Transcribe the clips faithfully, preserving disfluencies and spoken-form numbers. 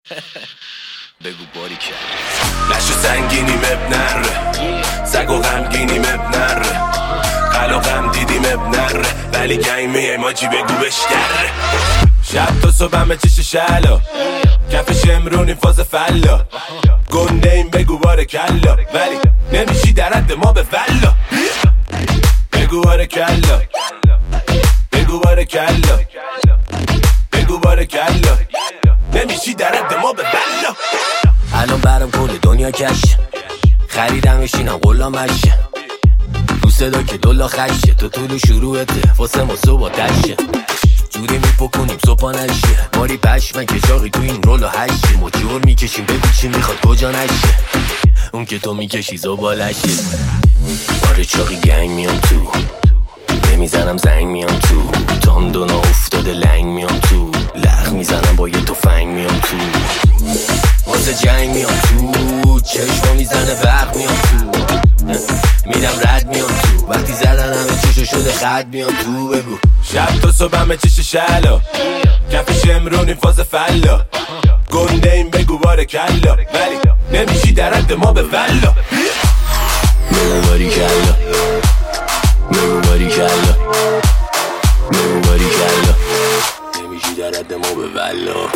بگو باری کرد لشو سنگینیم اب نره سگ و غمگینیم اب نره قلا غم دیدیم اب نره ولی گنگ میایم آجی بگو بشکره شب تا صبح همه چش شلا کف شمرونی فاز فلا گنده این بگو باره کلا ولی نمیشی در حد ما به فلا بگو باره کلا بگو باره کلا بگو باره کلا نمیشی در حد ما به فلا الان برام کل دنیا کش خریدمش اینم غلامشه رو صدا که دولا خشه تو طول شروعته واسه ما صبح تشه جوری میپکنیم صبح نشه ماری پشمن که چاقی تو این رولو هشه ما جور میکشیم بگو چی میخواد کجا نشه اون که تو میکشی زبالشه ماری چاقی گنگ میام تو نمیزنم زنگ میام تو تام دونا افتاده لنگ میام تو لخ میزنم با یه تفنگ میام تو واسه جنگ میام تو چشما میزنه برق میام تو میرم رد میام تو وقتی زدن همه چشو شده خد میام تو بگو شب تا صبح همه چش شلا کف شمرونی فاز فلا گنده این بگو باره کلا ولی نمیشی در حد ما به فلا بگو باری کلا بگو باری کلا بگو باری کلا نمیشی در حد ما به فلا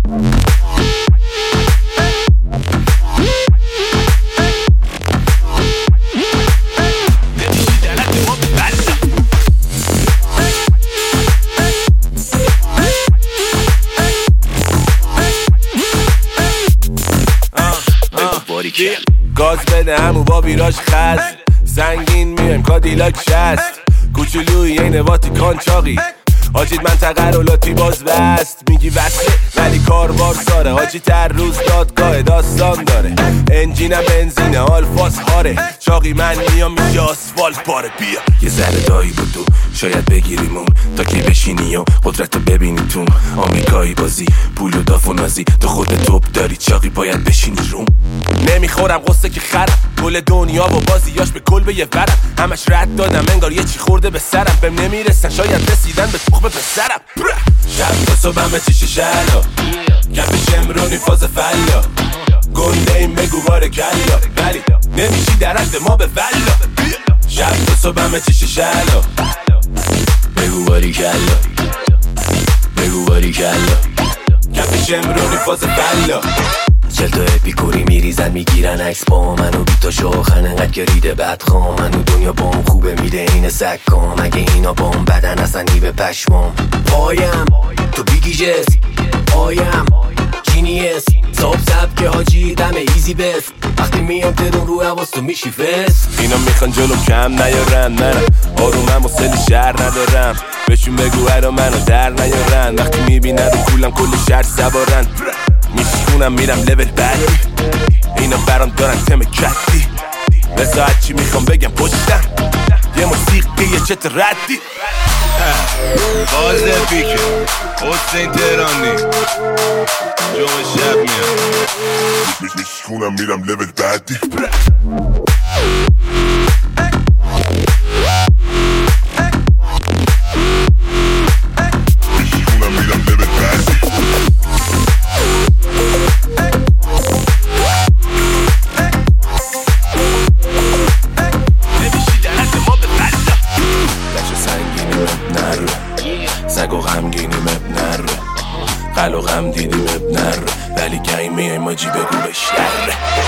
گاز بده همو با ویراژ خست سنگین میایم کادیلاک شست کوچولوی این واتیکان چاقی حاجید منطقه رو لاتی باز بست میگی وصله ولی کاربار ساره حاجی تر روز دادگاه داستان داره انجینم بنزینه آلفاس هاره چاقی من میام میشه آسفالت پاره بیا یه ذره دایی بود تو شاید بگیریمون تا که بشینی و قدرت رو ببینی تو آمریکایی بازی پول و داف و نازی تو خود توپ داری چاقی باید بشینی روم نمیخورم قصه که خرم کل دنیا با بازیاش به کل به یه ورم همش رد دادم انگار یه چی خورده به سرم بهم نمیرسن شاید رسیدن به تخم پسرم شب تا صبح همه چیش شلا کف شمرونی فاز فلا گنده این بگو باره کلا ولی نمیشی در حد ما به فلا شب تا صبح همه چیش شلا بگو باری کلا بگو باری کلا کف شمرونی فاز فلا چل تا اپیکوری میریزن میگیرن عکس با من و بیتا شاخن انقدر که ریده بدخوام من و دنیا بام خوبه میده این سکام اگه اینا بام بدن اصلا نیبه پشمام پایم تو بیگیجس آیم جینیس ساب سب که حاجی دم ایزی بس وقتی میام ترون رو حواس تو میشی فس اینا میخوان جلو کم نیارن منم آرومم و سلی شهر ندارم بهشون بگو هرا منو در نیارن وقتی میبینن رو کولم کل شهر سوارن میشونم میرم لول بعدی اینا برام دارن تم کتی بزا چی میخوام بگم پشتم یه موسیقی یه چت ردی باز پیکه حسین تهرانی جمعه شب میام میشونم میرم لول بعدی سگ و غمگینیم اب نره قل و غم دیدیم اب نره ولی گنگ میایم آجی بگو بشکره